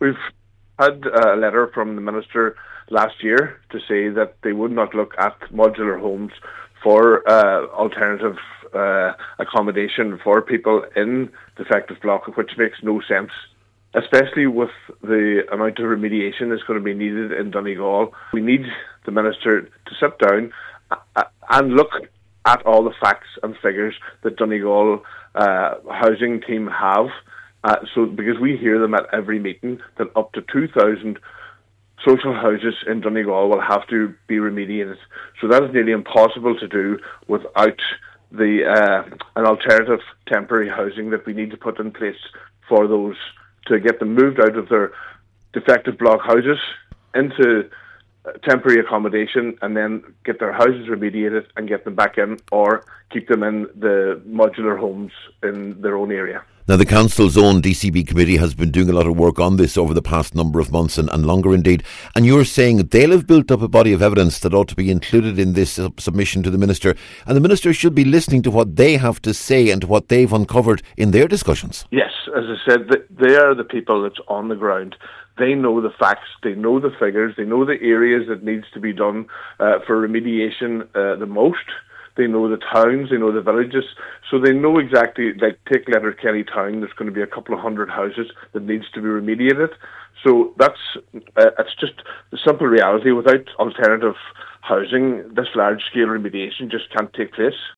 We've had a letter from the Minister last year to say that they would not look at modular homes for alternative accommodation for people in defective block, which makes no sense, especially with the amount of remediation that's going to be needed in Donegal. We need the Minister to sit down and look at all the facts and figures that Donegal housing team have. Because we hear them at every meeting that up to 2,000 social houses in Donegal will have to be remediated. So that is nearly impossible to do without an alternative temporary housing that we need to put in place for those, to get them moved out of their defective block houses into temporary accommodation, and then get their houses remediated and get them back in, or keep them in the modular homes in their own area. Now, the Council's own DCB committee has been doing a lot of work on this over the past number of months and longer indeed. And you're saying they'll have built up a body of evidence that ought to be included in this submission to the Minister. And the Minister should be listening to what they have to say and to what they've uncovered in their discussions. Yes, as I said, they are the people that's on the ground. They know the facts, they know the figures, they know the areas that needs to be done for remediation the most. They know the towns, they know the villages, so they know exactly, like take Letterkenny town, there's going to be a couple of hundred houses that needs to be remediated. So that's it's just the simple reality. Without alternative housing, this large-scale remediation just can't take place.